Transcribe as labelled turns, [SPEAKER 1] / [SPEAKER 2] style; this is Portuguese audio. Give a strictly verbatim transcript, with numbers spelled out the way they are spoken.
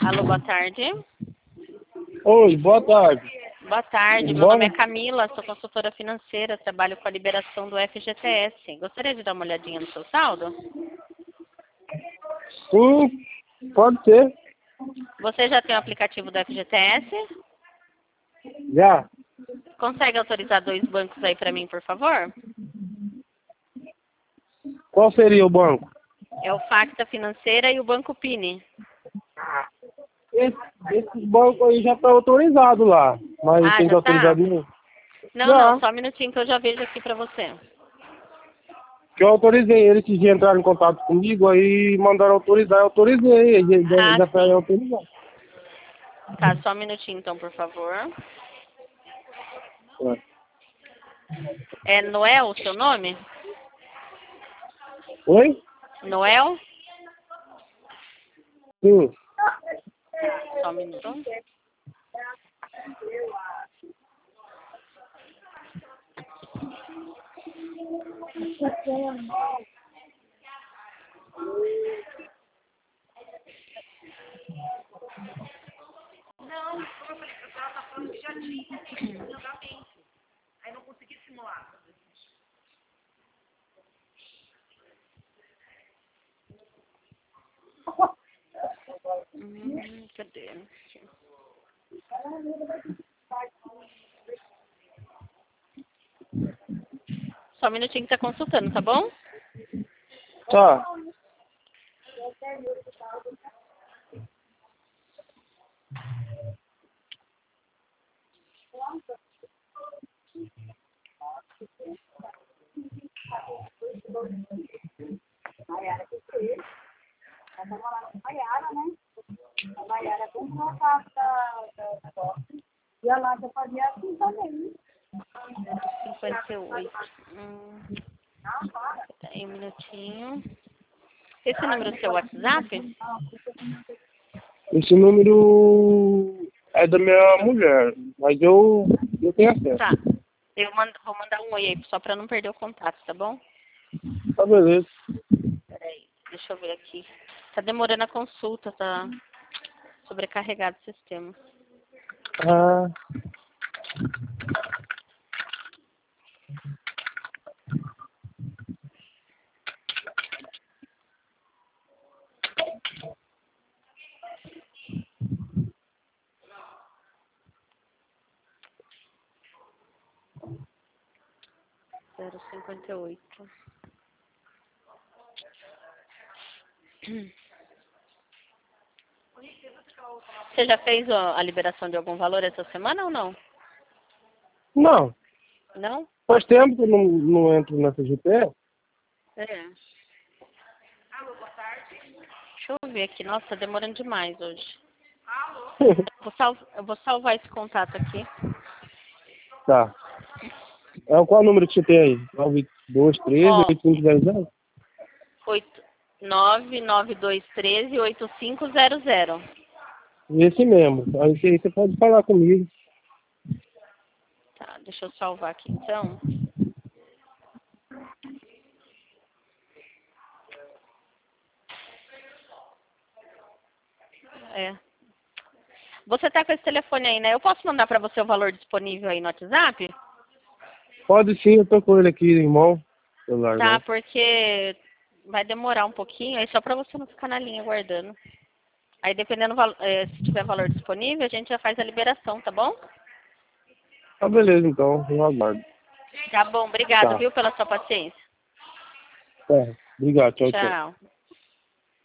[SPEAKER 1] Alô, boa tarde.
[SPEAKER 2] Oi, boa tarde.
[SPEAKER 1] Boa tarde, meu
[SPEAKER 2] Bom?
[SPEAKER 1] nome é Camila, sou consultora financeira, trabalho com a liberação do F G T S. Gostaria de dar uma olhadinha no seu saldo?
[SPEAKER 2] Sim, pode ser.
[SPEAKER 1] Você já tem o aplicativo do F G T S?
[SPEAKER 2] Já.
[SPEAKER 1] Consegue autorizar dois bancos aí para mim, por favor?
[SPEAKER 2] Qual seria o banco?
[SPEAKER 1] É o Facta Financeira e o Banco Pini.
[SPEAKER 2] Esse, esses bancos aí já estão autorizados lá, mas
[SPEAKER 1] Ah,
[SPEAKER 2] tem que
[SPEAKER 1] já tá?
[SPEAKER 2] autorizar de novo.
[SPEAKER 1] Não,
[SPEAKER 2] Já.
[SPEAKER 1] não, só um minutinho que eu já vejo aqui para você.
[SPEAKER 2] Que eu autorizei eles que entraram em contato comigo, aí mandaram autorizar, eu autorizei, aí já,
[SPEAKER 1] Ah,
[SPEAKER 2] já foi
[SPEAKER 1] sim.
[SPEAKER 2] autorizado.
[SPEAKER 1] Tá, só um minutinho então, por favor. É Noel o seu nome?
[SPEAKER 2] Oi?
[SPEAKER 1] Noel?
[SPEAKER 2] Sim.
[SPEAKER 1] Só um minuto.
[SPEAKER 3] Não, como eu falei, ela tá falando que já tinha, exatamente. Aí não consegui simular.
[SPEAKER 1] Hum, cadê? Só um minutinho que tá consultando, tá bom?
[SPEAKER 2] Tá.
[SPEAKER 4] Maiara que fez. Ela tá morando com a Maiara, né? A Maiara comprou a casa da, da, da Doce. E a Ládia fazia assim também.
[SPEAKER 1] cinquenta e oito. Hum, peraí um minutinho. Esse número é o seu WhatsApp?
[SPEAKER 2] Esse número é da minha mulher, mas eu, eu tenho acesso.
[SPEAKER 1] Tá. Eu mando, vou mandar um oi aí, só pra não perder o contato, tá bom?
[SPEAKER 2] Tá beleza.
[SPEAKER 1] Peraí, deixa eu ver aqui. Tá demorando a consulta, tá sobrecarregado o sistema.
[SPEAKER 2] Ah,
[SPEAKER 1] zero cinquenta e oito. Você já fez ó, a liberação de algum valor essa semana ou não?
[SPEAKER 2] não.
[SPEAKER 1] Não?
[SPEAKER 2] Faz tempo que eu não, não entro nessa G P S.
[SPEAKER 1] É. Deixa eu ver aqui. Nossa, tá demorando demais hoje. Vou sal... Eu vou salvar esse contato aqui.
[SPEAKER 2] Tá. É, qual número que você tem aí? nove dois três
[SPEAKER 1] Ó,
[SPEAKER 2] oito cinco zero zero?
[SPEAKER 1] oito nove nove dois um três oito cinco zero zero.
[SPEAKER 2] Esse mesmo. Aí você, você pode falar comigo.
[SPEAKER 1] Tá, deixa eu salvar aqui então. É. Você tá com esse telefone aí, né? Eu posso mandar pra você o valor disponível aí no WhatsApp?
[SPEAKER 2] Pode sim, eu tô com ele aqui em mão. Celular,
[SPEAKER 1] Tá,
[SPEAKER 2] né?
[SPEAKER 1] porque vai demorar um pouquinho, aí só pra você não ficar na linha guardando. Aí dependendo do val- eh, se tiver valor disponível, a gente já faz a liberação, tá bom?
[SPEAKER 2] Tá beleza, então. Eu aguardo.
[SPEAKER 1] Tá bom, obrigado,
[SPEAKER 2] Tá.
[SPEAKER 1] viu, pela sua paciência.
[SPEAKER 2] Tá. Obrigado. Tchau, tchau.
[SPEAKER 1] Tchau.